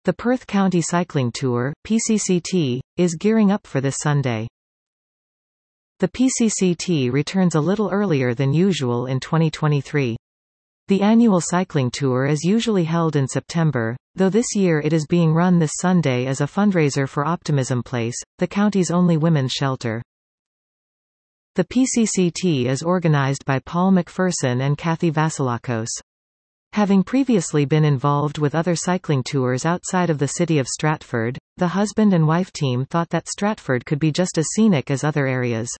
The Perth County Cycling Tour, PCCT, is gearing up for this Sunday. The PCCT returns a little earlier than usual in 2023. The annual cycling tour is usually held in September, though this year it is being run this Sunday as a fundraiser for Optimism Place, the county's only women's shelter. The PCCT is organised by Paul McPherson and Kathy Vasilakos. Having previously been involved with other cycling tours outside of the city of Stratford, the husband and wife team thought that Stratford could be just as scenic as other areas.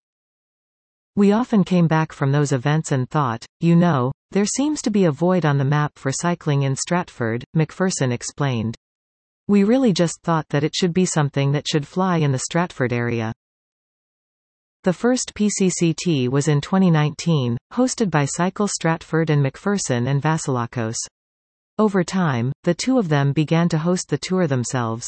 We often came back from those events and thought, there seems to be a void on the map for cycling in Stratford, McPherson explained. We really just thought that it should be something that should fly in the Stratford area. The first PCCT was in 2019, hosted by Cycle Stratford and McPherson and Vasilakos. Over time, the two of them began to host the tour themselves.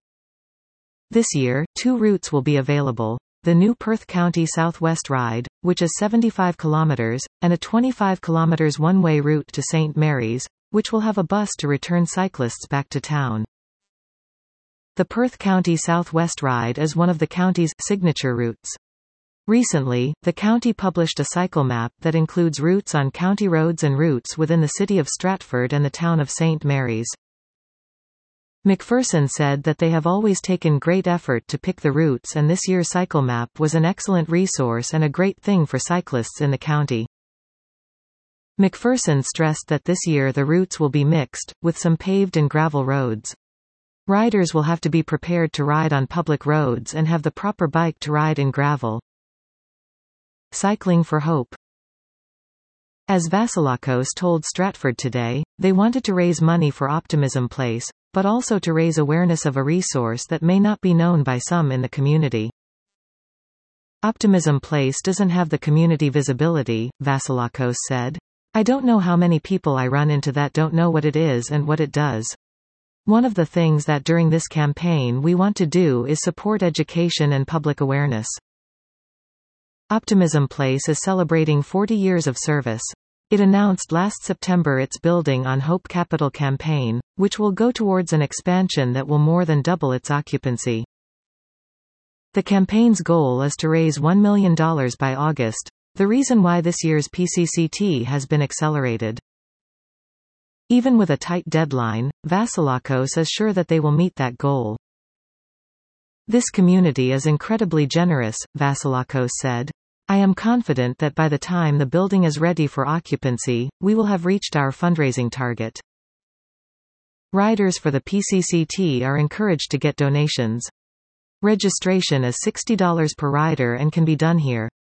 This year, 2 routes will be available. The new Perth County Southwest Ride, which is 75 kilometres, and a 25 kilometres one-way route to St. Mary's, which will have a bus to return cyclists back to town. The Perth County Southwest Ride is one of the county's signature routes. Recently, the county published a cycle map that includes routes on county roads and routes within the city of Stratford and the town of St. Mary's. McPherson said that they have always taken great effort to pick the routes, and this year's cycle map was an excellent resource and a great thing for cyclists in the county. McPherson stressed that this year the routes will be mixed, with some paved and gravel roads. Riders will have to be prepared to ride on public roads and have the proper bike to ride in gravel. Cycling for Hope. As Vasilakos told Stratford Today, they wanted to raise money for Optimism Place, but also to raise awareness of a resource that may not be known by some in the community. Optimism Place doesn't have the community visibility, Vasilakos said. I don't know how many people I run into that don't know what it is and what it does. One of the things that during this campaign we want to do is support education and public awareness. Optimism Place is celebrating 40 years of service. It announced last September its Building on Hope Capital campaign, which will go towards an expansion that will more than double its occupancy. The campaign's goal is to raise $1 million by August, the reason why this year's PCCT has been accelerated. Even with a tight deadline, Vasilakos is sure that they will meet that goal. This community is incredibly generous, Vasilakos said. I am confident that by the time the building is ready for occupancy, we will have reached our fundraising target. Riders for the PCCT are encouraged to get donations. Registration is $60 per rider and can be done here.